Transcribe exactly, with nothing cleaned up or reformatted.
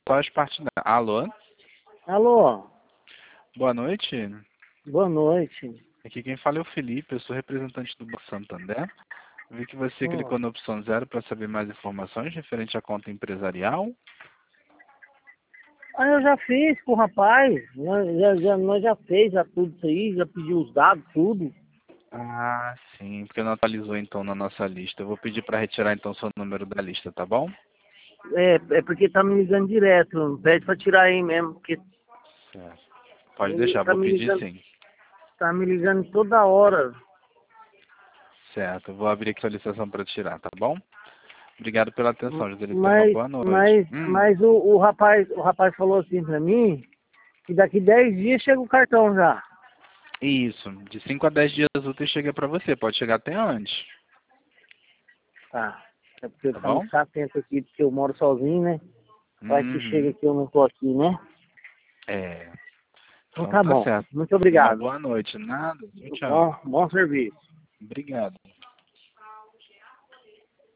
faz parte da... Alô? Alô, Boa noite. boa noite. Aqui quem fala é o Felipe, eu sou representante do Banco Santander. Vi que você Hum. clicou na opção zero para saber mais informações referente à conta empresarial. Ah, eu já fiz com o rapaz, nós já, já, nós já fez já tudo isso aí, já pediu os dados, tudo. Ah, sim, porque não atualizou então na nossa lista. Eu vou pedir para retirar então seu número da lista, tá bom? É, é porque tá me ligando direto, pede pra tirar aí mesmo, porque Certo. Pode ele deixar, tá vou me pedir ligando, sim. tá me ligando toda hora. Certo, eu vou abrir aqui a solicitação para tirar, tá bom? Obrigado pela atenção, José. Tenha uma Mas, boa noite. mas, Hum, mas o, o rapaz, o rapaz falou assim pra mim, que daqui dez dias chega o cartão já. isso, de cinco a dez dias úteis chega para você, pode chegar até antes, Tá. É porque tá tá me bom? ficar atento aqui, porque eu moro sozinho, né? Vai que chega Uhum. que eu não tô aqui, né? É, Então então tá tá bom. certo. Muito Uma obrigado. boa noite. Nada, tchau, tchau. Bom, bom serviço. Obrigado.